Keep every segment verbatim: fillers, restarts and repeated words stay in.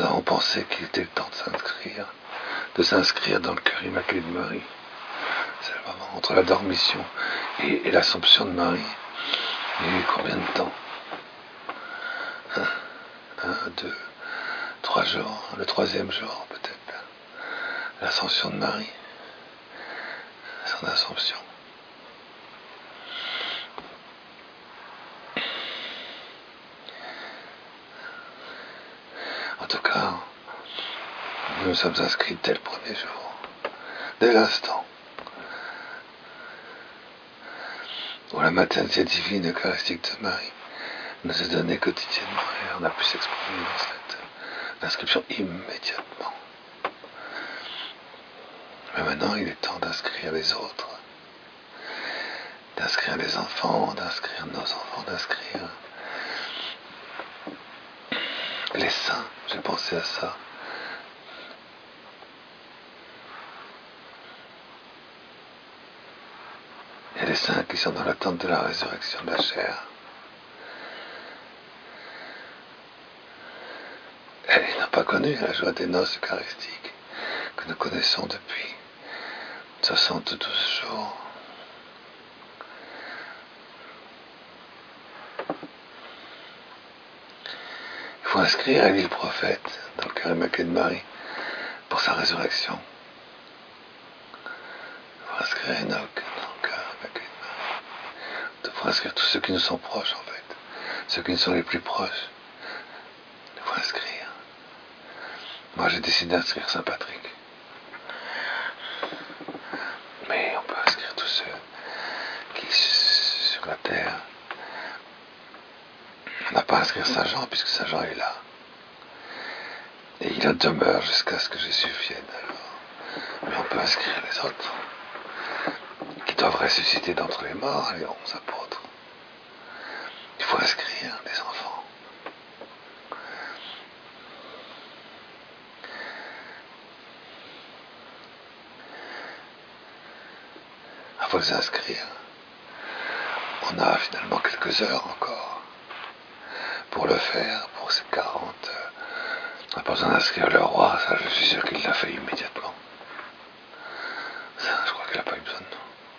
nous avons pensé qu'il était le temps de s'inscrire, de s'inscrire dans le cœur immaculé de Marie. C'est le moment entre la dormition et, et l'Assomption de Marie. Il y a eu combien de temps? Un, un, deux, trois jours, le troisième jour peut-être, l'Ascension de Marie, son Assomption. En tout cas, nous nous sommes inscrits dès le premier jour, dès l'instant où la maternité divine eucharistique de Marie nous est donnée quotidiennement et on a pu s'exprimer dans cette inscription immédiatement. Mais maintenant, il est temps d'inscrire les autres, d'inscrire les enfants, d'inscrire nos enfants, d'inscrire les saints. J'ai pensé à ça. Il y a les saints qui sont dans l'attente de la résurrection de la chair. Et ils n'ont pas connu la joie des noces eucharistiques que nous connaissons depuis soixante-douze jours. Il faut inscrire Élie le prophète dans le cœur immaculé de Marie pour sa résurrection. Il faut inscrire Enoch dans le cœur immaculé de Marie. Il faut inscrire tous ceux qui nous sont proches en fait, ceux qui nous sont les plus proches. Il faut inscrire. Moi j'ai décidé d'inscrire Saint Patrick. Mais on peut inscrire tous ceux qui sur la terre. On n'a pas à inscrire Saint Jean puisque Saint Jean est là. Et il en demeure jusqu'à ce que Jésus vienne alors. Mais on peut inscrire les autres qui doivent ressusciter d'entre les morts, les onze apôtres. Il faut inscrire les enfants. Il faut les inscrire. On a finalement quelques heures encore pour le faire, pour ces quarante. On n'a pas besoin d'inscrire le roi, ça je suis sûr qu'il l'a fait immédiatement. Ça, je crois qu'il n'a pas eu besoin de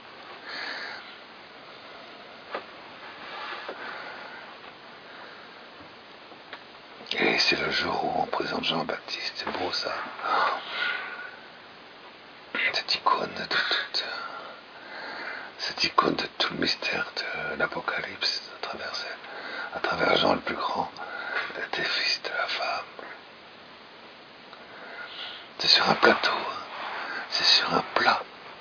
nous. Et c'est le jour où on présente Jean-Baptiste, c'est beau ça. Cette icône de toute, cette icône de tout le mystère de l'Apocalypse à travers, à travers Jean le plus grand, des fils de la femme. C'est sur un plateau, c'est sur un plat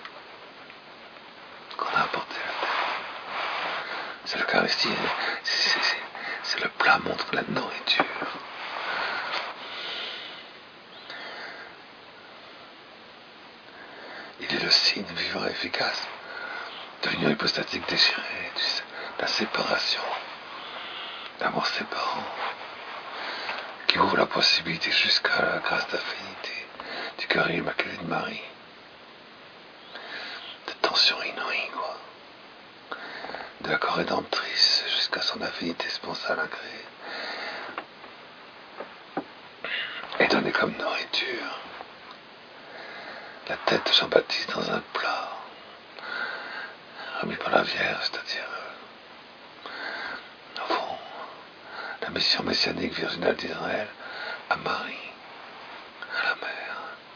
qu'on a apporté la terre. C'est l'Eucharistie, c'est le plat montre la nourriture. Il est le signe vivant et efficace de l'union hypostatique désirée, de la séparation, l'amour séparant, qui ouvre la possibilité jusqu'à la grâce d'affinité du cœur immaculé de Marie. De tension inouïe, quoi. De la corps rédemptrice jusqu'à son affinité sponsale agréée. Et donnée comme nourriture. La tête de Jean-Baptiste dans un plat, remis par la Vierge, c'est-à-dire, euh, au fond, la mission messianique virginale d'Israël à Marie, à la mère.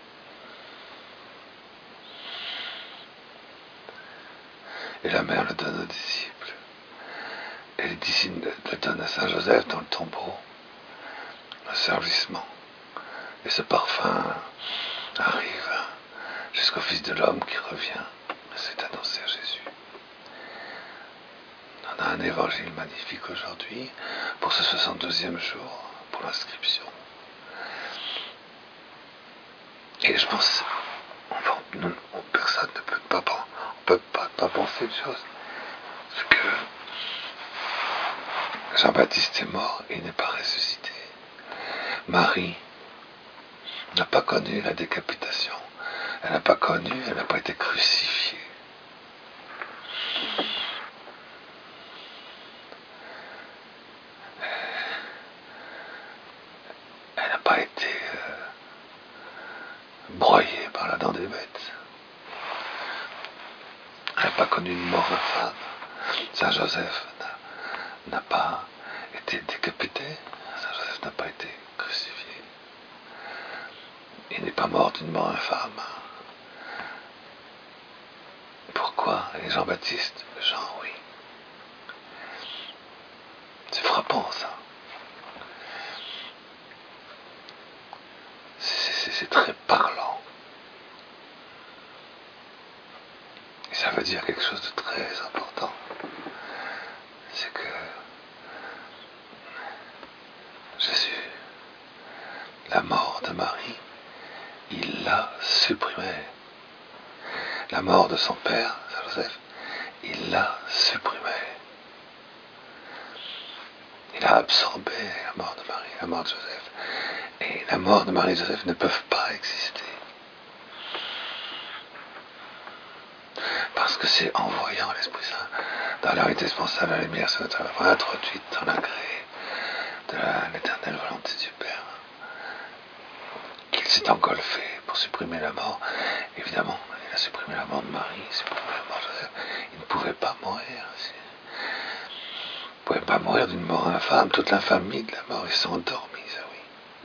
Et la mère le donne aux disciples. Et les disciples le donnent à Saint Joseph dans le tombeau, le servissement. Et ce parfum arrive jusqu'au Fils de l'homme qui revient. C'est annoncé à Jésus. On a un évangile magnifique aujourd'hui pour ce soixante-deuxième jour, pour l'inscription. Et je pense, enfin, nous, personne ne peut pas, on peut pas, pas penser une chose, c'est que Jean-Baptiste est mort et il n'est pas ressuscité. Marie n'a pas connu la décapitation. Elle n'a pas connu, elle n'a pas été crucifiée. Elle n'a pas été euh, broyé par la dent des bêtes. Il n'a pas connu une mort infâme. Saint Joseph n'a pas été décapité. Saint Joseph n'a pas été crucifié. Il n'est pas mort d'une mort infâme. Pourquoi? Et Jean-Baptiste? Jean, oui. C'est frappant, ça. C'est très parlant. Et ça veut dire quelque chose de très important. C'est que Jésus, la mort de Marie, il l'a supprimée. La mort de son père, Saint Joseph, il l'a supprimée. Il a absorbé la mort de Marie, la mort de Joseph. Et la mort de Marie et Joseph ne peuvent pas exister. Parce que c'est en voyant l'Esprit Saint dans leur indispensable la lumière sur notre œuvre introduite dans l'agré de l'éternelle volonté du Père, qu'il s'est engolfé pour supprimer la mort. Évidemment, il a supprimé la mort de Marie, supprimé la mort de Joseph. Il ne pouvait pas mourir. Il ne pouvait pas mourir d'une mort infâme. Toute l'infamie de la mort, ils sont endormis, ça oui.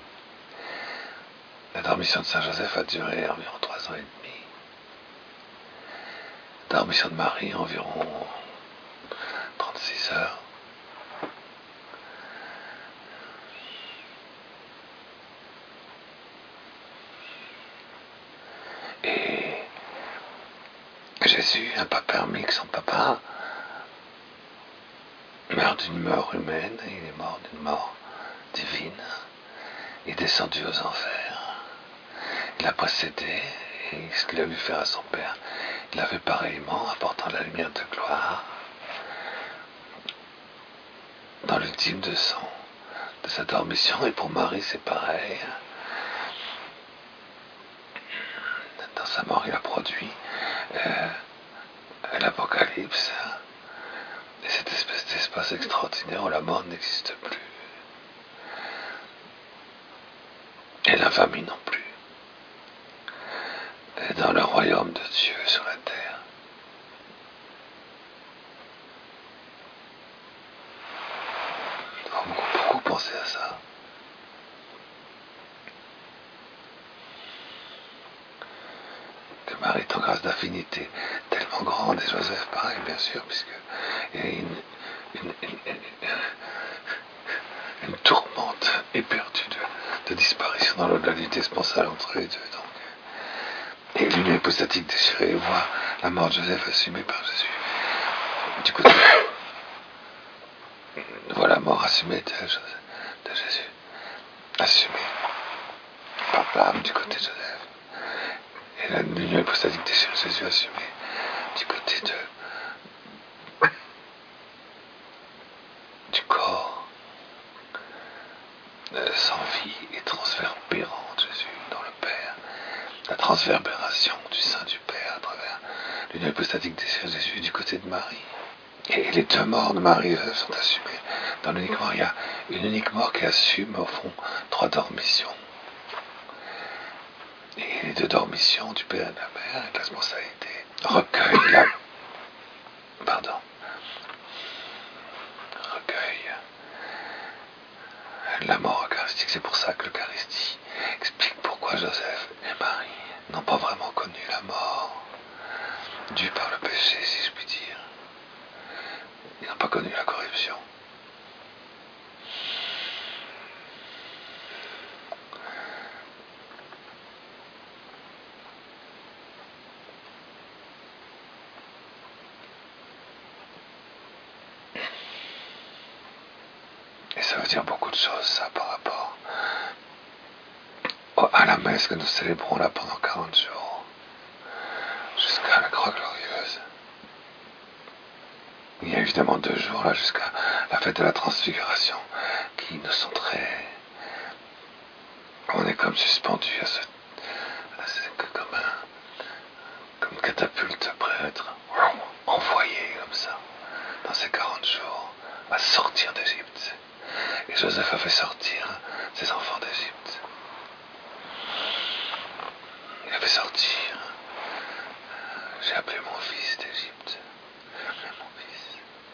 La dormition de Saint Joseph a duré environ trois ans et demi. La dormition de Marie, environ trente-six heures. Et Jésus n'a pas permis que son papa meure d'une mort humaine, il est mort d'une mort divine. Il est descendu aux enfers. Il a précédé, et ce qu'il a vu faire à son père, il l'a fait pareillement, apportant la lumière de gloire dans l'ultime de son, de sa dormition. Et pour Marie, c'est pareil. Dans sa mort, il a produit euh, l'Apocalypse, et cette espèce d'espace extraordinaire où la mort n'existe plus. Et l'infamie non plus. Et dans le royaume de Dieu sur la terre. Il faut beaucoup, beaucoup penser à ça. Que Marie est en grâce d'affinité tellement grande, et Joseph pareil, bien sûr, puisque il y a une, une, une, une, une tourmente éperdue de, de disparition dans l'au-delà spatiale entre les deux. Donc. Et l'union hypostatique désirée voit la mort de Joseph assumée par Jésus. Du côté, voit la mort assumée de, de Jésus, assumée par l'âme du côté de Joseph. Et l'union hypostatique désirée Jésus assumée du côté de du corps euh, sans vie et transverbérant de Jésus dans le Père. La transverbération du sein du Père à travers l'union hypostatique désirée de Jésus du côté de Marie. Et les deux morts de Marie et Joseph sont assumées dans l'unique mort. Il y a une unique mort qui assume au fond trois dormitions. Et les deux dormitions du Père et de la Mère et de la responsabilité recueillent la... Pardon. Recueillent la mort eucharistique. C'est pour ça que l'Eucharistie explique pourquoi Joseph et Marie n'ont pas vraiment connu la mort due par le péché, si je puis dire. Ils n'ont pas connu la corruption. Et ça veut dire beaucoup de choses, ça, par rapport à la messe que nous célébrons là pendant quarante jours, jusqu'à la croix glorieuse. Il y a évidemment deux jours là jusqu'à la fête de la transfiguration qui nous sont très... On est comme suspendu à ce... À ce comme un... comme une catapulte prêt à être envoyé comme ça dans ces quarante jours à sortir d'Égypte. Et Joseph a fait sortir ses enfants d'Égypte. sortir. J'ai appelé mon fils d'Égypte. J'ai appelé mon fils.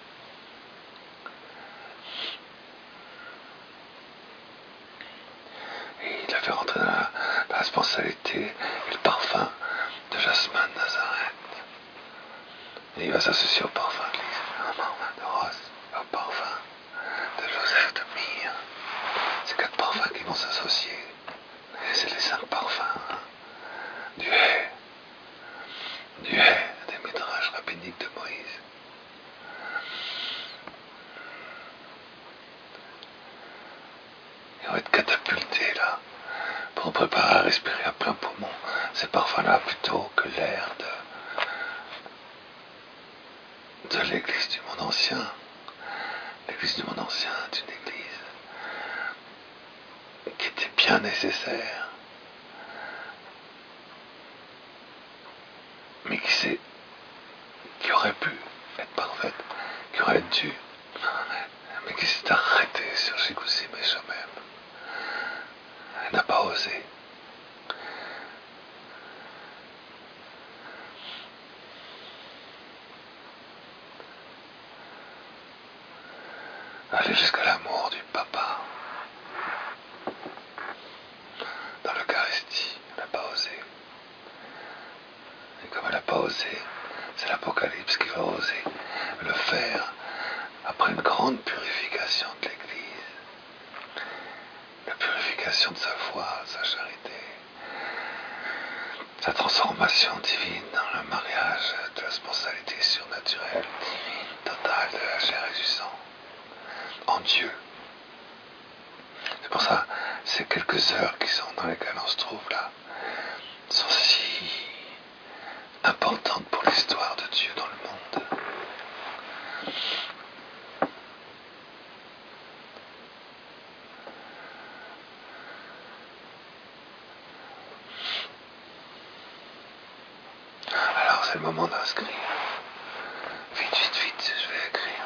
Et il l'a fait rentrer dans la, dans la responsabilité et le parfum de Jasmin de Nazareth. Et il va s'associer au parfum de Lise, de Rose, au parfum de Joseph, de Mire. C'est quatre parfums qui vont s'associer. Et c'est les cinq parfums hein, du Hé, du Hé, des midrash rabbiniques de Moïse. Ils vont être catapultés là, pour nous préparer à respirer à plein poumon ces parfums-là plutôt que l'air de, de l'église du monde ancien. L'église du monde ancien est une église qui était bien nécessaire, mais qui, s'est, qui aurait pu être parfaite, qui aurait dû, mais qui s'est arrêtée sur Shikoussim et Shomem. Elle n'a pas osé. Aller jusqu'à l'amour du papa. Dans l'Eucharistie, elle n'a pas osé. Et comme elle n'a pas osé, c'est l'Apocalypse qui va oser le faire après une grande purification de l'Église. La purification de sa foi, de sa charité. Sa transformation divine dans le mariage de la responsabilité surnaturelle, divine, totale de la chair et du sang. En Dieu. C'est pour ça, ces quelques heures qui sont dans lesquelles on se trouve là, sont si importantes pour l'histoire de Dieu dans le monde. Alors c'est le moment d'inscrire. Vite, vite, vite, je vais écrire.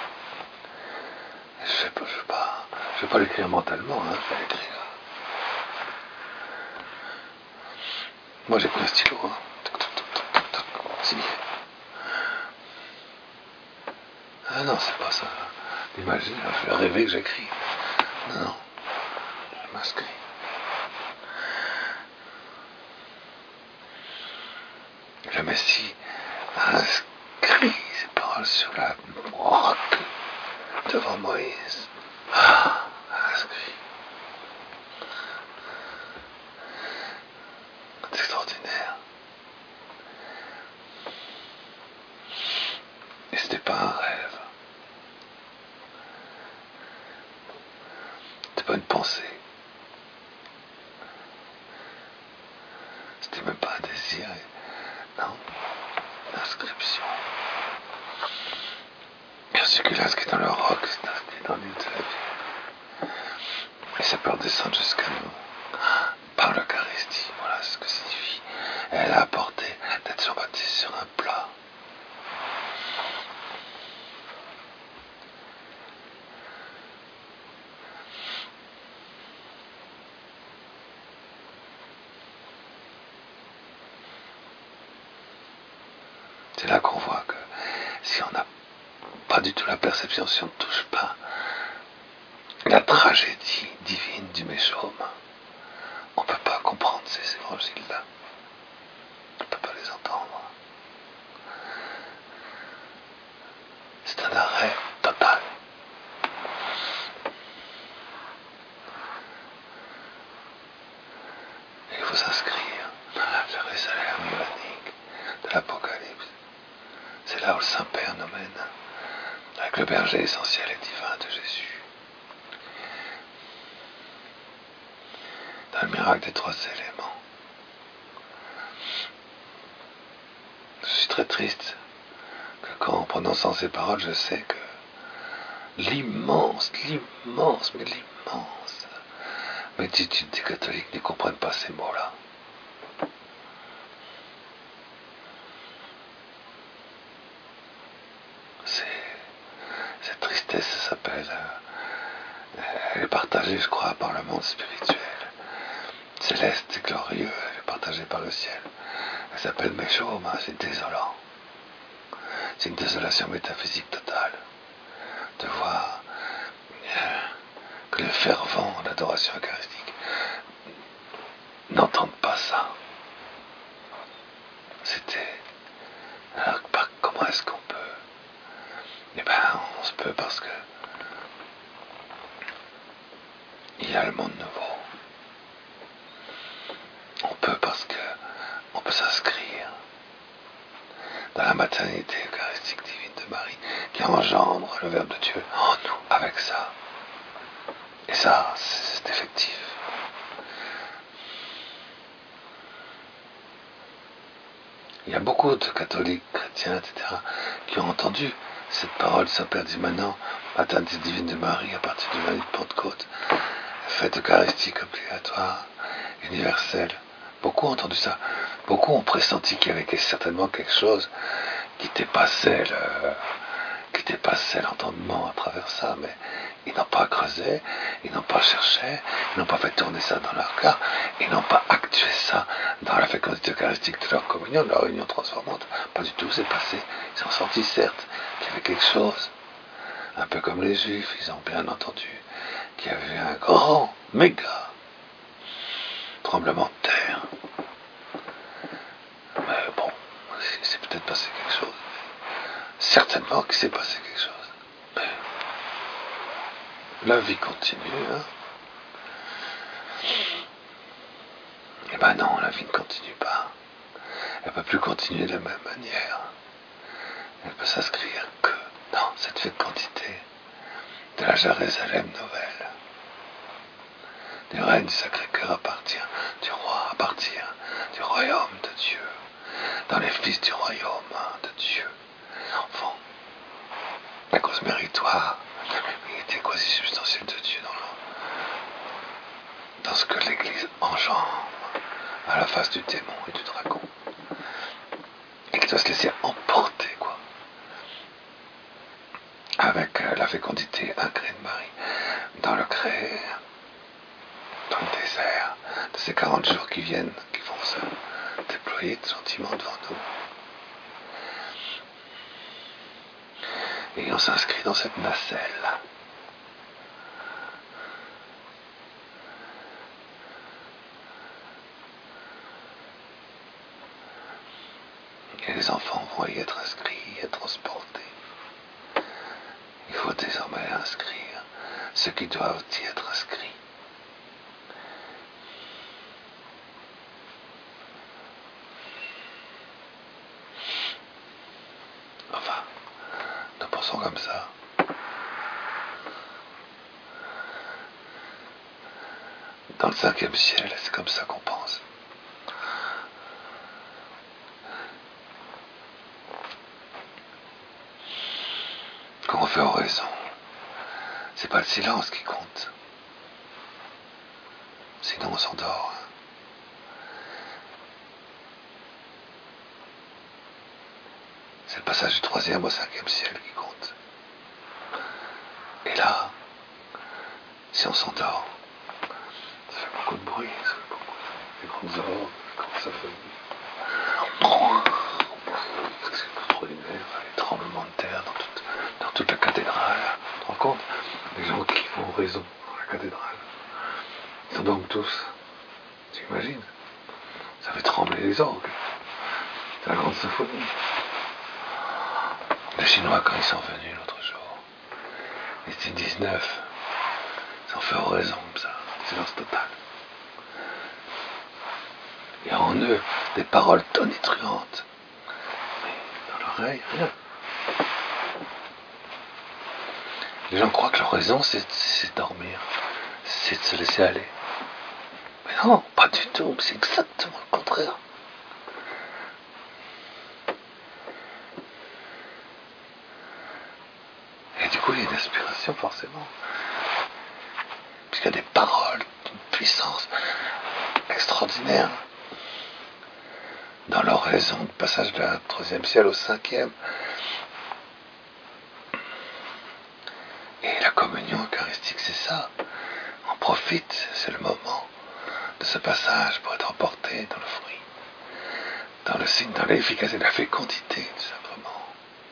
Je vais pas, je vais pas, je vais pas l'écrire mentalement, hein, je vais l'écrire. Moi j'ai pris un stylo, hein. Signé. Ah non, c'est pas ça. Imagine, je vais rêver que j'écris. Non, non. Je m'inscris. Le Messie a inscrit ses paroles sur la roc devant Moïse. Ah, inscrit. C'est extraordinaire. Et c'était pas un rêve. C'était pas une pensée. C'était même pas un désir. Non. L'inscription. Bien sûr qu'il est inscrit dans le roc, c'est inscrit dans l'île de la vie. Et ça peut redescendre jusqu'à nous. Par l'Eucharistie, voilà ce que signifie. Elle a apporté d'être surbaptisée sur un plat. C'est là qu'on voit que si on n'a pas du tout la perception, si on ne touche pas la tragédie divine du Méchôme, on ne peut pas comprendre ces évangiles-là. On ne peut pas les entendre. C'est un arrêt total. Et il faut s'inscrire dans la Jérusalem ionique de l'Apocalypse. C'est là où le Saint-Père nous mène, avec le berger essentiel et divin de Jésus. Dans le miracle des trois éléments. Je suis très triste que quand, en prononçant ces paroles, je sais que l'immense, l'immense, mais l'immense multitude des catholiques ne comprennent pas ces mots-là. C'est, cette tristesse, ça s'appelle, euh, elle est partagée, je crois, par le monde spirituel, céleste et glorieux, elle est partagée partagée par le ciel. Elle s'appelle Meshom, c'est désolant. C'est une désolation métaphysique totale de voir euh, que les fervents d'adoration eucharistique n'entendent pas ça. C'était... Alors comment est-ce qu'on peut? Eh bien, on se peut parce que il y a le monde nouveau. On peut parce que on peut s'inscrire dans la maternité eucharistique divine de Marie qui engendre le Verbe de Dieu en nous avec ça. Et ça, c'est effectif. Il y a beaucoup de catholiques, chrétiens, et cetera, qui ont entendu cette parole du Saint-Père dit maintenant, maternité divine de Marie à partir du lundi de Pentecôte, fête eucharistique obligatoire, universelle. Beaucoup ont entendu ça. Beaucoup ont pressenti qu'il y avait certainement quelque chose qui dépassait le, qui dépassait l'entendement à travers ça, mais ils n'ont pas creusé, ils n'ont pas cherché, ils n'ont pas fait tourner ça dans leur cœur, ils n'ont pas actué ça dans la fécondité eucharistique de leur communion, de leur union transformante. Pas du tout, c'est passé. Ils ont senti certes qu'il y avait quelque chose, un peu comme les Juifs, ils ont bien entendu qu'il y avait un grand, méga tremblement de terre. Mais bon, c'est peut-être passé quelque chose. Certainement qu'il s'est passé quelque chose. Mais la vie continue, hein. Eh ben non, la vie ne continue pas. Elle ne peut plus continuer de la même manière. Elle peut s'inscrire que dans cette fécondité de la Jérusalem nouvelle. Du règne du Sacré-Cœur à partir du roi, à partir du royaume de Dieu. Dans les fils du royaume de Dieu. Enfants. La cause méritoire, l'unité quasi substantielle de Dieu dans, le, dans ce que l'Église enjambe à la face du démon et du dragon. Et qui doit se laisser emporter, quoi. Avec la fécondité incrée de Marie dans le créé, dans le désert, de ces quarante jours qui viennent, qui vont se déployer gentiment devant nous. Et on s'inscrit dans cette nacelle. Et les enfants vont y être inscrits, y être transportés. Il faut désormais inscrire ceux qui doivent y être inscrits. Enfin, nous pensons comme ça. Dans le cinquième ciel, c'est comme ça qu'on pense. Quand on fait oraison, c'est pas le silence qui compte. Sinon on s'endort. C'est le passage du troisième au cinquième ciel qui compte. Et là, si on s'endort, ça fait beaucoup de bruit, ça fait beaucoup de grandes oreilles, quand ça fait... C'est extraordinaire, les tremblements de terre dans toute, dans toute la cathédrale. Tu te rends compte? Les gens qui font oraison dans la cathédrale. Ils s'endorment tous. Tu imagines? Ça fait trembler les orgues. C'est la grande symphonie. Les Chinois, quand ils sont venus l'autre jour, ils étaient dix-neuf. Ils ont fait oraison comme ça, silence total. Il y a en eux des paroles tonitruantes. Mais dans l'oreille, rien. Les gens croient que l'oraison, c'est, c'est dormir. C'est de se laisser aller. Mais non, pas du tout. C'est exactement le contraire. Et du coup, il y a une inspiration, forcément. Puisqu'il y a des paroles d'une puissance extraordinaire. Dans l'oraison, du passage de la troisième ciel au cinquième. Et la communion eucharistique, c'est ça. On profite, c'est le moment de ce passage pour être emporté dans le fruit. dans le signe, dans l'efficacité, la fécondité, tout simplement.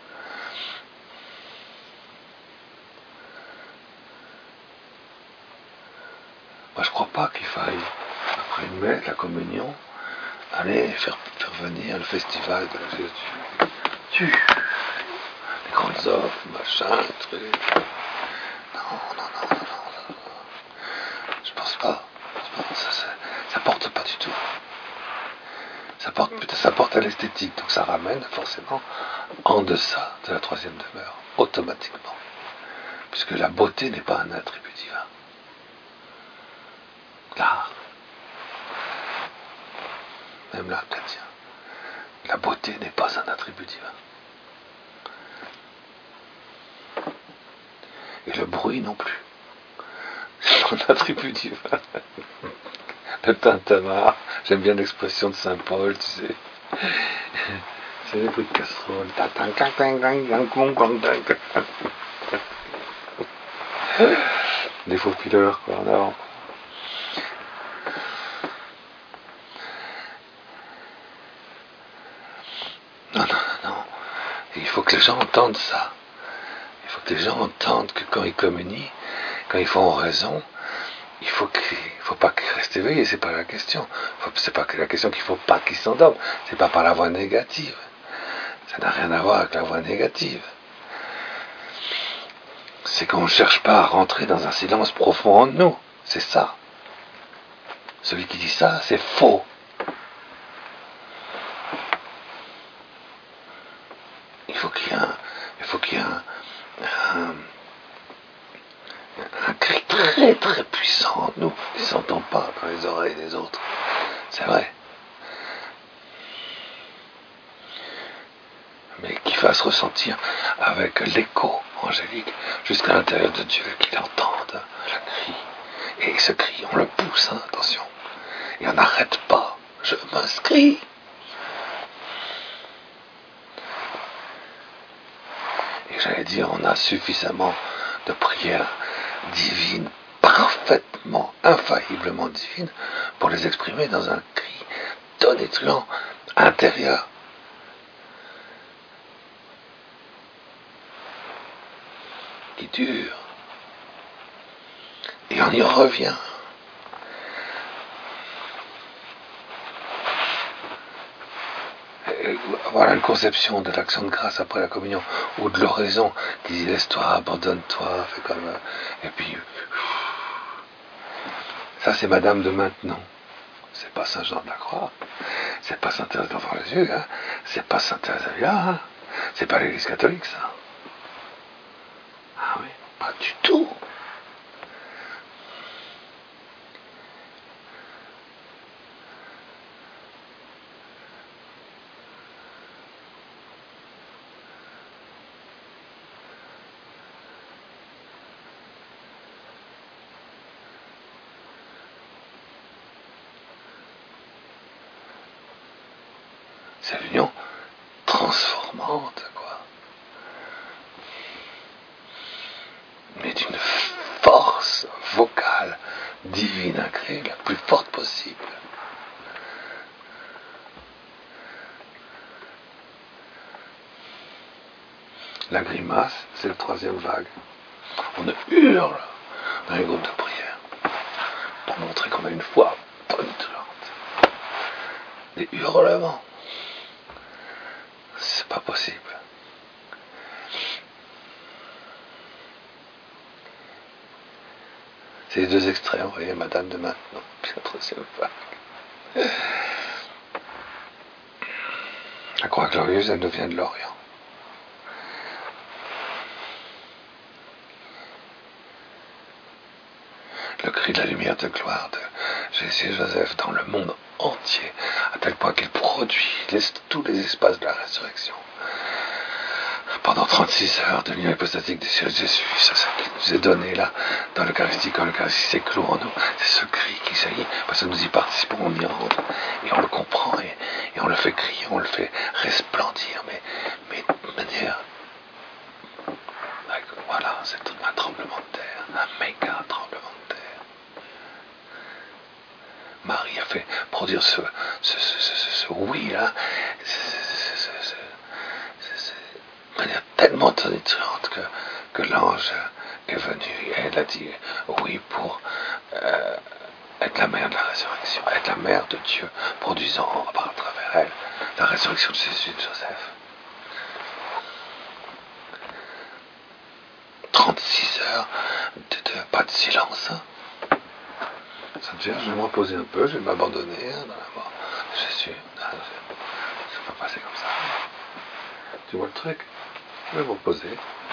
Moi, je crois pas qu'il faille, après une messe, la communion, aller faire, faire venir le festival de la Jésus. Tu, les grandes offres, machin, truc. Non, non, non, non, non. Je pense pas. Je pense, ça, ça, ça porte pas du tout. Ça porte, ça porte à l'esthétique, donc ça ramène forcément en deçà de la troisième demeure, automatiquement. Puisque la beauté n'est pas un attribut divin. L'art, même l'art chrétien, la beauté n'est pas un attribut divin. Et le bruit non plus. C'est pas un attribut divin. Le tintamarre, j'aime bien l'expression de Saint Paul, tu sais. C'est les bruits de casserole. Des faux pileurs, quoi, en avant. Non, non, non, non. Il faut que les gens entendent ça. Il faut que les gens entendent que quand ils communient, quand ils font oraison, il faut qu'il faut pas qu'ils restent éveillés, c'est pas la question. Faut, c'est pas que la question qu'il faut pas qu'ils s'endorment. C'est pas par la voie négative. Ça n'a rien à voir avec la voie négative. C'est qu'on ne cherche pas à rentrer dans un silence profond en nous. C'est ça. Celui qui dit ça, c'est faux. Il faut qu'il y ait un, il faut qu'il y ait un, un, un cri très très puissant en nous qui ne s'entend pas dans les oreilles des autres. C'est vrai. Mais qui fasse ressentir avec l'écho angélique jusqu'à l'intérieur de Dieu, qu'il entende le cri. Et ce cri, on le pousse, hein, attention. Et on n'arrête pas. Je m'inscris. Et j'allais dire, on a suffisamment de prières divines, parfaitement, infailliblement divines, pour les exprimer dans un cri tonitruant intérieur. Qui dure. Et on y revient. Et voilà une conception de l'action de grâce après la communion, ou de l'oraison qui dit laisse-toi, abandonne-toi, fais comme. Et puis. Ça, c'est Madame de Maintenon. C'est pas Saint Jean de la Croix. C'est pas Saint Thérèse d'Enfant Jésus. Hein. C'est pas Saint Thérèse d'Avila. Hein. C'est pas l'Église catholique, ça. Ah oui, pas du tout. C'est l'union transformante, quoi. Mais d'une force vocale divine à créer la plus forte possible. La grimace, c'est la troisième vague. On hurle dans les groupes de prière pour montrer qu'on a une foi tonitruante. Des hurlements. C'est pas possible. C'est les deux extrêmes, vous voyez, Madame de Maintenon, puis la troisième vague. La croix glorieuse, elle nous vient de l'Orient. Le cri de la lumière de gloire de Jésus et Joseph dans le monde entier, à tel point qu'il produit les, tous les espaces de la résurrection. Pendant trente-six heures de l'union hypostatique des cieux de Jésus, c'est ça qui nous est donné là, dans l'Eucharistie, quand l'Eucharistie s'éclot en nous, c'est ce cri qui jaillit, parce que nous y participons, on y rentre, et on le comprend, et, et on le fait crier, on le fait resplendir, mais, mais de manière, voilà, c'est un tremblement de terre, un méga tremblement de terre. Marie a fait produire ce, ce, ce, ce, ce, ce oui-là, de manière tellement tonitruante que, que l'ange est venu et elle a dit oui pour euh, être la mère de la résurrection, être la mère de Dieu, produisant à travers elle la résurrection de Jésus de Joseph. trente-six heures de, de pas de silence. Hein. Ça devient, je vais me reposer un peu, je vais m'abandonner hein, dans la mort. Je suis. Ah, je ne peux pas passer comme ça. Tu vois le truc? Je vais me reposer.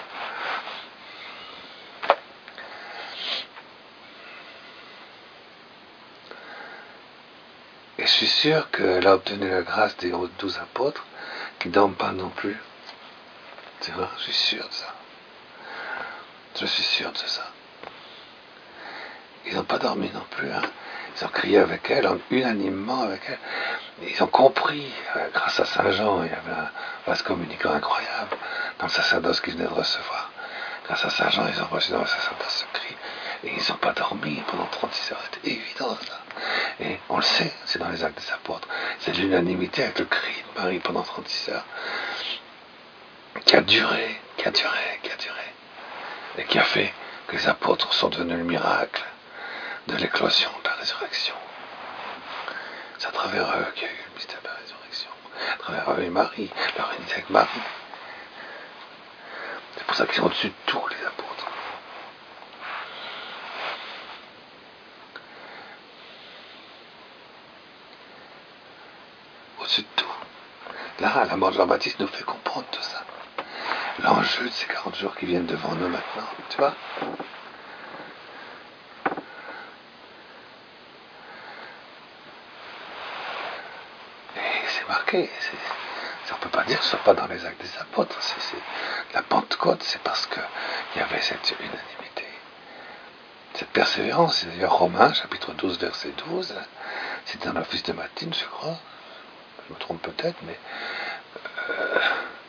Et je suis sûr qu'elle a obtenu la grâce des douze apôtres qui ne dorment pas non plus. Tu vois, je suis sûr de ça. Je suis sûr de ça. Ils n'ont pas dormi non plus. Hein. Ils ont crié avec elle, unanimement avec elle. Ils ont compris, grâce à Saint Jean, il y avait un vase communicant incroyable dans le sacerdoce qu'ils venaient de recevoir. Grâce à Saint Jean, ils ont reçu dans le sacerdoce ce cri. Et ils n'ont pas dormi pendant trente-six heures. C'était évident, ça. Et on le sait, c'est dans les actes des apôtres. C'est de l'unanimité avec le cri de Marie pendant trente-six heures. Qui a duré, qui a duré, qui a duré. Et qui a fait que les apôtres sont devenus le miracle de l'éclosion, de la résurrection. C'est à travers eux qu'il y a eu le mystère de la résurrection. À travers eux et Marie, leur unité avec Marie. C'est pour ça qu'ils sont au-dessus de tout, les apôtres. Au-dessus de tout. Là, la mort de Jean-Baptiste nous fait comprendre tout ça. L'enjeu de ces quarante jours qui viennent devant nous maintenant, tu vois. Et c'est marqué. C'est, on ne peut pas dire que ce ne soit pas dans les actes des apôtres. C'est, c'est, la Pentecôte, c'est parce qu'il y avait cette unanimité. Cette persévérance, c'est d'ailleurs Romains, chapitre douze, verset douze. C'est dans l'office de Matine, je crois. Je me trompe peut-être, mais... Euh,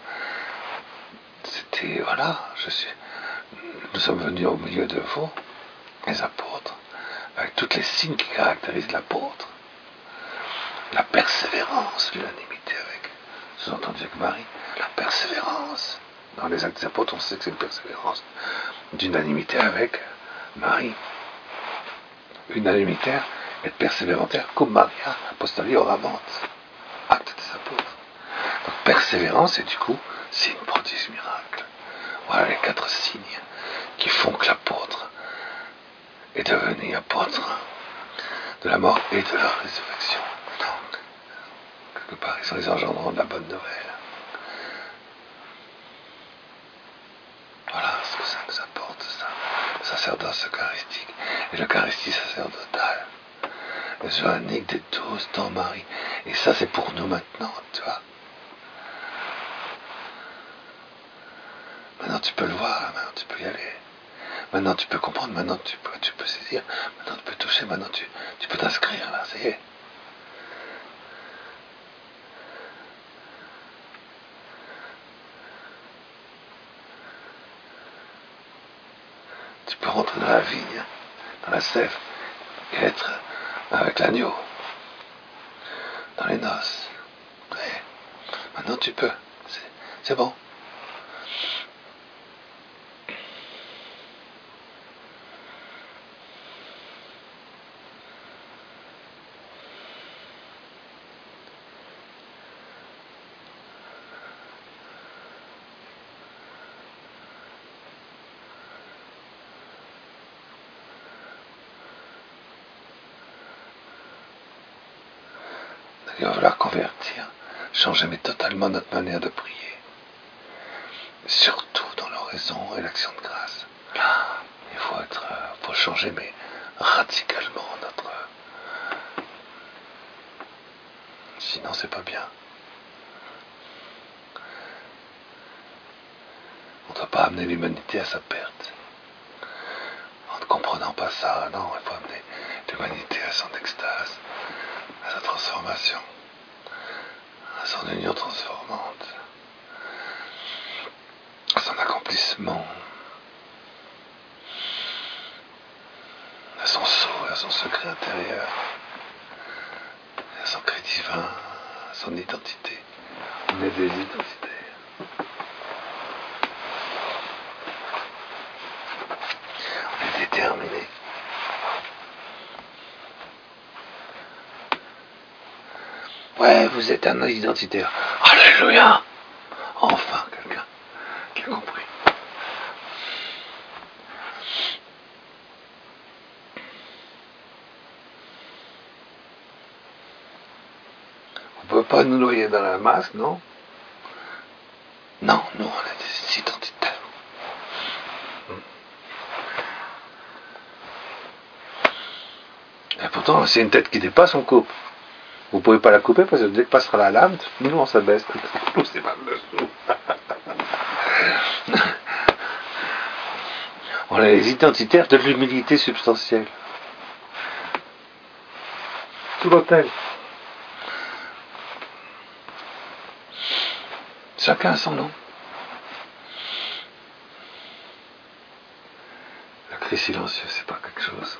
c'était, voilà, je suis, nous sommes venus au milieu de vous, les apôtres, avec tous les signes qui caractérisent l'apôtre. La persévérance, l'unanimité avec, sous-entendu avec Marie, la persévérance. Dans les actes des apôtres, on sait que c'est une persévérance d'unanimité avec Marie. Unanimitaire et persévérantaire, comme Maria, apostoli oravante. Acte des apôtres. Donc persévérance et du coup, signe, prodige, miracle. Voilà les quatre signes qui font que l'apôtre est devenu apôtre de la mort et de la résurrection. Donc, quelque part, ils sont les engendrants de la bonne nouvelle. Voilà ce que ça nous apporte, ça. Le sacerdoce eucharistique et l'eucharistie sacerdotale. Le joannique des douze dans Marie. Et ça, c'est pour nous maintenant, tu vois. Maintenant, tu peux le voir, maintenant, tu peux y aller. Maintenant, tu peux comprendre, maintenant, tu peux, tu peux saisir, maintenant, tu peux toucher, maintenant, tu, tu peux t'inscrire, là, ça y est. Tu peux rentrer dans la vigne, dans la sève, et être avec l'agneau, dans les noces. Ouais. Maintenant, tu peux. C'est, c'est bon. Il va falloir convertir, changer mais totalement notre manière de prier. Surtout dans l'oraison et l'action de grâce. Là, il faut être, euh, faut changer mais radicalement notre. Sinon, c'est pas bien. On ne doit pas amener l'humanité à sa perte. En ne comprenant pas ça, non, il faut amener l'humanité à son extase, à sa transformation, à son union transformante, à son accomplissement, à son sceau, à son secret intérieur. son cri divin, son identité. On est des identitaires. On est déterminés. Ouais, vous êtes un identitaire. Alléluia! Enfin, quelqu'un qui a compris. On ne peut pas nous noyer dans la masse, non? Non, nous, on est des identitaires. Et pourtant, c'est une tête qui dépasse, on coupe. Vous ne pouvez pas la couper parce que dès que passera la lame, nous, on s'abaisse. C'est pas dessous. On est les identitaires de l'humilité substantielle. Tout l'hôtel. Chacun a son nom. Le cri silencieux, c'est pas quelque chose.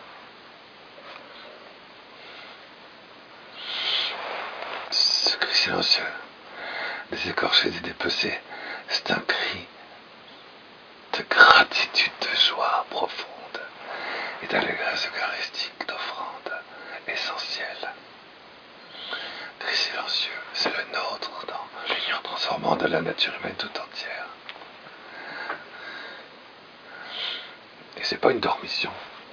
Ce cri silencieux, des écorchés, des dépecés, c'est un cri de gratitude, de joie profonde et d'allégresse eucharistique, d'offrande essentielle. Cri silencieux, c'est le nôtre dans l'union transformante de la nature humaine tout entière. Et c'est pas une dormition.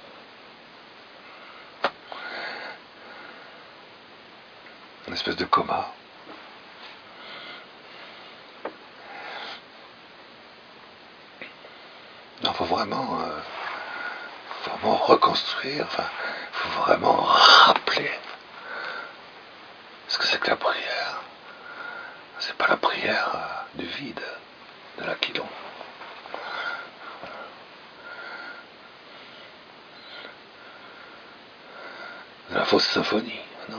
Une espèce de coma. Non, il faut vraiment, euh, faut vraiment reconstruire, enfin, il faut vraiment rappeler ce que c'est que la prière. C'est pas la prière euh, du vide, de l'aquilon. De la fausse symphonie, non.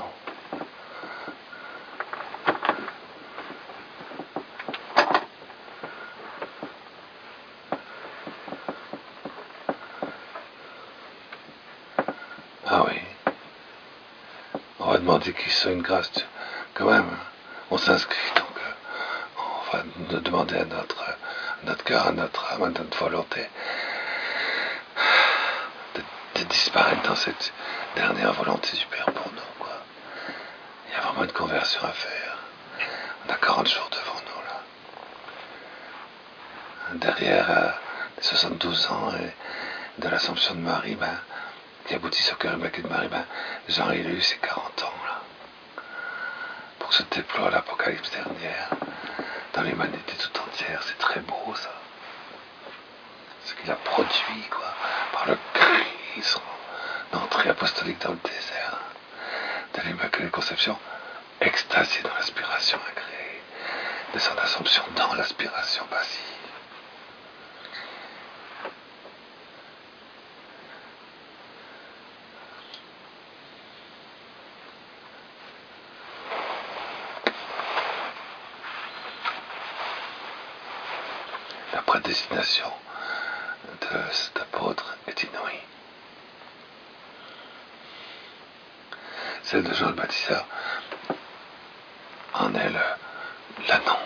Ah oui. On va demander qu'il soit une grâce. Quand même, on s'inscrit, donc euh, on va nous demander à notre, à notre cœur, à notre âme, à notre volonté de, de disparaître dans cette dernière volonté supérieure pour nous, quoi. Il y a vraiment une conversion à faire. On a quarante jours devant nous, là. Derrière euh, les soixante-douze ans et de l'Assomption de Marie, ben, qui aboutissent au cœur immaculé de Marie, ben, Jean il a eu ses quarante ans, là. Pour que se déploie l'Apocalypse dernière dans l'humanité tout entière. C'est très beau, ça. Ce qu'il a produit, quoi, par le cri, son entrée apostolique dans le désert de l'Immaculée Conception, extasié dans l'aspiration agréée, de son Assomption dans l'aspiration passive. La prédestination de cet apôtre est inouïe. Celle de Jean le Baptisteur en est le, l'annonce.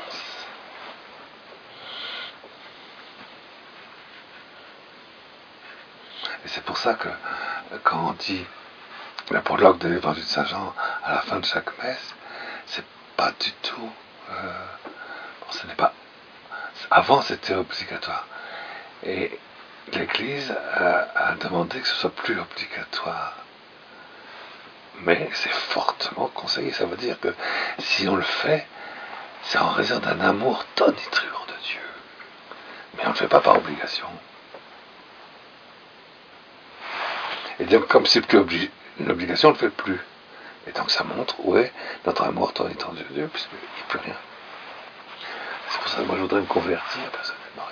Et c'est pour ça que quand on dit la prologue de l'évangile de Saint Jean à la fin de chaque messe, c'est pas du tout, euh, bon, ce n'est pas, avant c'était obligatoire. Et l'Église a, a demandé que ce soit plus obligatoire. Mais c'est fortement conseillé. Ça veut dire que si on le fait, c'est en raison d'un amour tonitruant de Dieu. Mais on ne le fait pas par obligation. Et donc, comme c'est plus une obligation, on ne le fait plus. Et donc, ça montre où est notre amour tonitruant de Dieu, puisqu'il n'y a plus rien. C'est pour ça que moi, je voudrais me convertir, personnellement.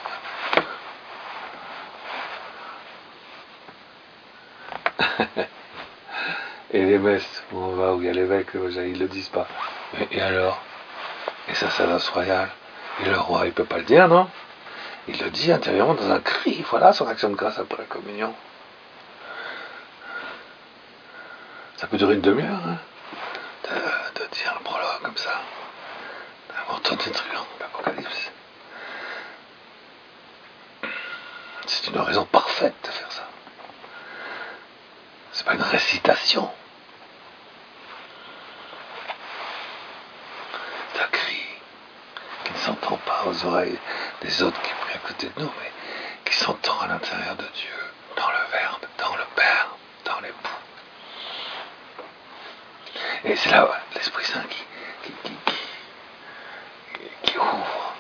Et les messes où on va, où il y a l'évêque, ils le disent pas. Mais, et alors? Et ça, ça sacerdoce royal. Et le roi, il peut pas le dire, non? Il le dit intérieurement dans un cri. Voilà son action de grâce après la communion. Ça peut durer une demi-heure, hein, de, dire le prologue comme ça, un morceau détruisant l'Apocalypse. C'est une raison parfaite de faire ça. C'est pas une récitation. C'est un cri qui ne s'entend pas aux oreilles des autres qui prient à côté de nous, mais qui s'entend à l'intérieur de Dieu, dans le Verbe, dans le Père, dans l'époux. Et c'est là l'Esprit Saint qui, qui, qui, qui, qui ouvre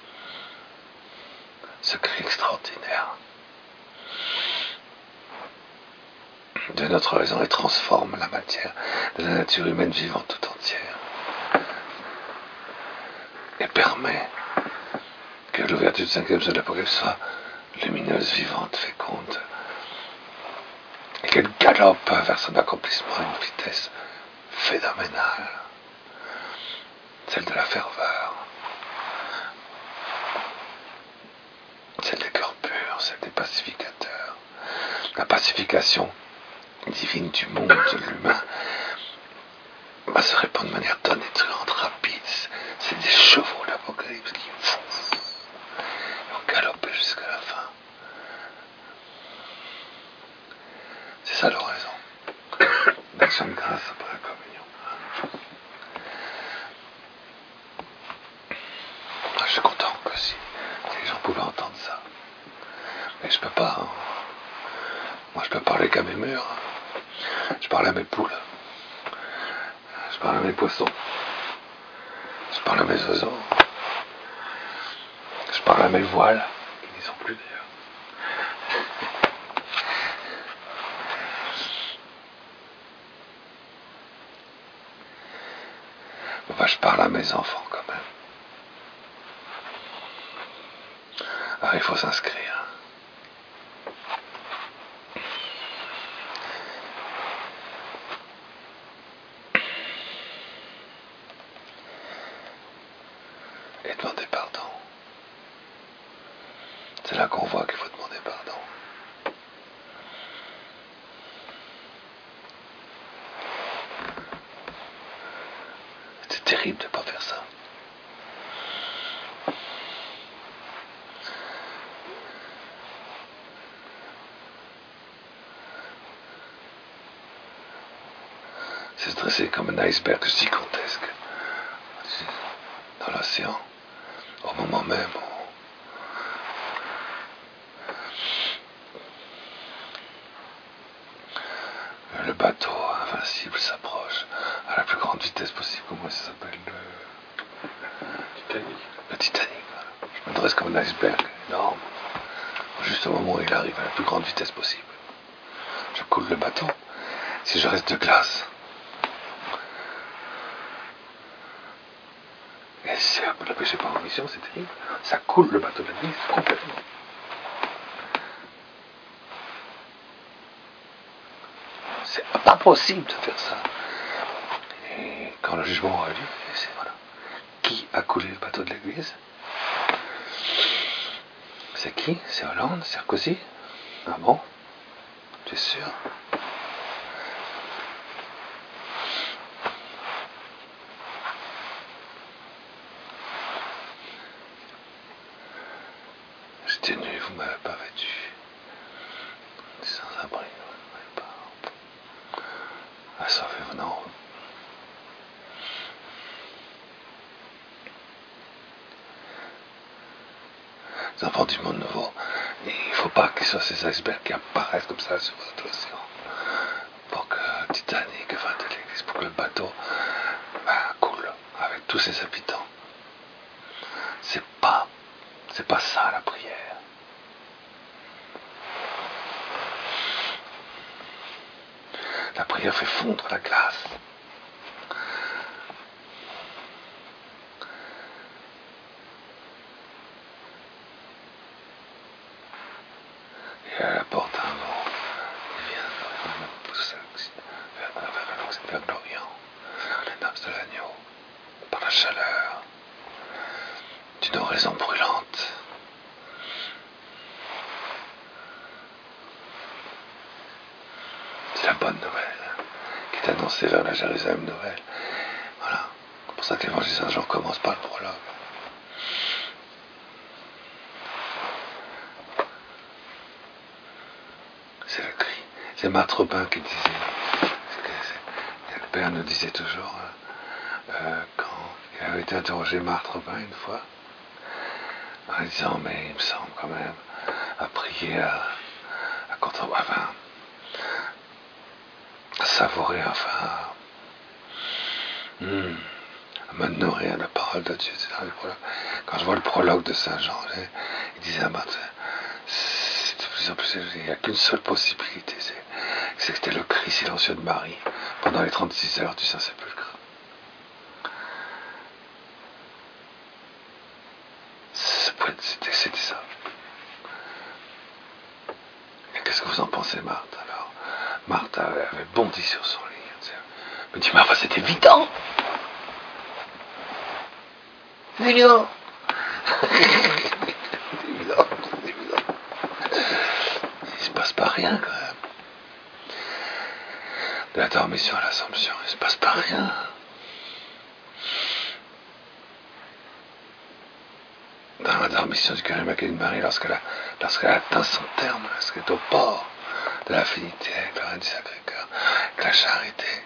ce cri extraordinaire de notre raison et transforme la matière de la nature humaine vivante tout entière et permet que l'ouverture du cinquième jour de l'Apocalypse soit lumineuse, vivante, féconde et qu'elle galope vers son accomplissement à une vitesse phénoménale, celle de la ferveur, celle des cœurs purs, celle des pacificateurs. La pacification divine du monde, de l'humain, va se répandre de manière tonitruante, rapide. C'est des chevaux l'Apocalypse qui vont galoper jusqu'à la fin. C'est ça l'oraison. L'action de grâce après la communion. Je suis content que si, si les gens pouvaient entendre ça. Mais je peux pas. Hein. Moi je peux parler qu'à mes murs. Je parle à mes poules. Je parle à mes poissons. Je parle à mes oiseaux. Je parle à mes voiles, qui n'y sont plus d'ailleurs. Enfin, je parle à mes enfants quand même. Alors il faut s'inscrire. Et demander pardon. C'est là qu'on voit qu'il faut demander pardon. C'est terrible de ne pas faire ça. C'est dressé comme un iceberg gigantesque dans l'océan, au moment même où le bateau invincible s'approche à la plus grande vitesse possible. Comment ça s'appelle? Le Titanic. Le Titanic. Voilà. Je me dresse comme un iceberg énorme. Juste au moment où il arrive à la plus grande vitesse possible, je coule le bateau. Si je reste de glace, et si la pêche n'est pas en mission, c'est terrible. Ça coule le bateau de la nuit complètement. C'est pas possible de faire ça. Et quand le jugement aura lieu, c'est voilà. Qui a coulé le bateau de l'église? C'est qui? C'est Hollande? Sarkozy? Ah bon? Tu es sûr? J'étais nu, vous m'avez pas vêtu. Sans abri, vous m'avez pas. Assoiffez-vous, non. Les enfants du monde nouveau, il ne faut pas qu'ils soient ces icebergs qui apparaissent comme ça sur l'océan. Pour que le Titanic, enfin de l'église, pour que le bateau ben, coule avec tous ses habitants. C'est pas, c'est pas ça la prière. La prière fait fondre la glace. Et elle apporte un vent qui vient me pousser vers, vers, vers l'Orient, vers les noces de l'agneau, par la chaleur d'une oraison brûlante. C'est la bonne nouvelle qui est annoncée vers la Jérusalem nouvelle. Voilà. ça que l'évangile de Saint Jean commence par le prologue. C'est le cri. C'est Marthe Robin qui disait, que le Père nous disait toujours, euh, quand il avait été interrogé Marthe Robin une fois, en disant, mais il me semble quand même, à prier, à, à, contre, enfin, à savourer, enfin, hmm, à me nourrir de la parole de Dieu. Quand je vois le prologue de Saint Jean, il disait à Marthe, c'est de plus en plus, il n'y a qu'une seule possibilité, c'est que c'était le cri silencieux de Marie pendant les trente-six heures du Saint-Sépulcre. C'était, c'était ça. Et qu'est-ce que vous en pensez, Marthe, alors? Marthe avait bondi sur son lit. Elle me dit, mais enfin, c'est évident. C'est évident. C'est évident, c'est évident. Il se passe pas rien, quand même. De la dormition à l'Assomption, il se passe pas rien. Dans la dormition du cœur immaculé de Marie, lorsqu'elle a, lorsqu'elle a atteint son terme, lorsqu'elle est au port de l'affinité avec la Reine du Sacré-Cœur, avec la charité,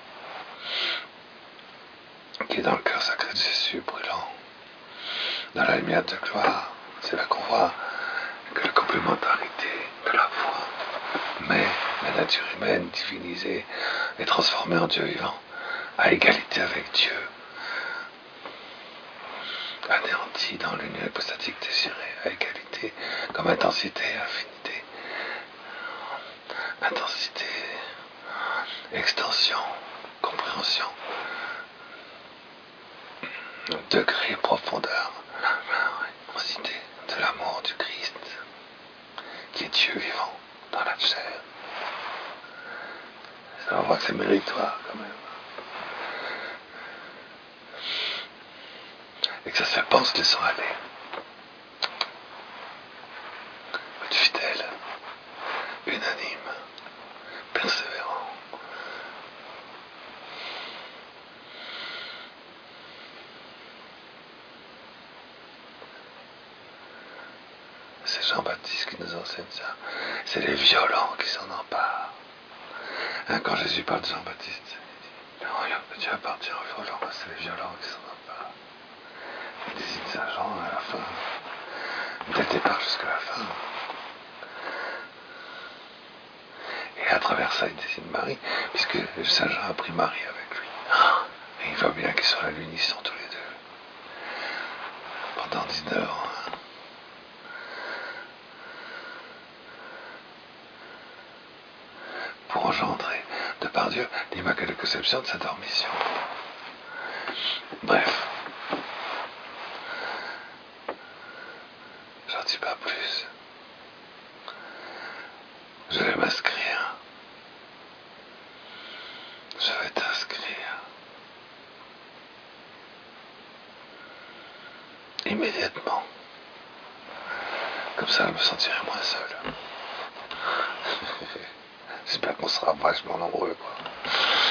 qui est dans le cœur sacré de Jésus, brûlant, dans la lumière de gloire, c'est là qu'on voit que la complémentarité de la foi, mais la nature humaine divinisée et transformée en Dieu vivant, à égalité avec Dieu, anéanti dans l'union hypostatique désirée, à égalité, comme intensité et affinité, intensité, extension, compréhension, degré, profondeur, immensité de l'amour du Christ, qui est Dieu vivant dans la chair. Ça, on voit que c'est méritoire quand même. Et que ça se fait pas en se laissant aller. Être fidèle, unanime, persévérant. C'est Jean-Baptiste qui nous enseigne ça. C'est les violents qui s'en emparent. Hein, quand Jésus parle de Jean-Baptiste, il dit, le royaume de Dieu appartient aux violents, c'est les violents qui s'en emparent. Il désigne Saint Jean à la fin, dès le départ jusqu'à la fin. Et à travers ça, il désigne Marie, puisque Saint Jean a pris Marie avec lui. Et il voit bien qu'ils sont à l'unisson tous les deux. Pendant dix-neuf ans. Pour engendrer, de par Dieu, l'Immaculée Conception de sa dormition. Bref. J'en dis pas plus. Je vais m'inscrire. Je vais t'inscrire. Immédiatement. Comme ça, je me sentirai moins seul. J'espère qu'on sera vachement nombreux, quoi.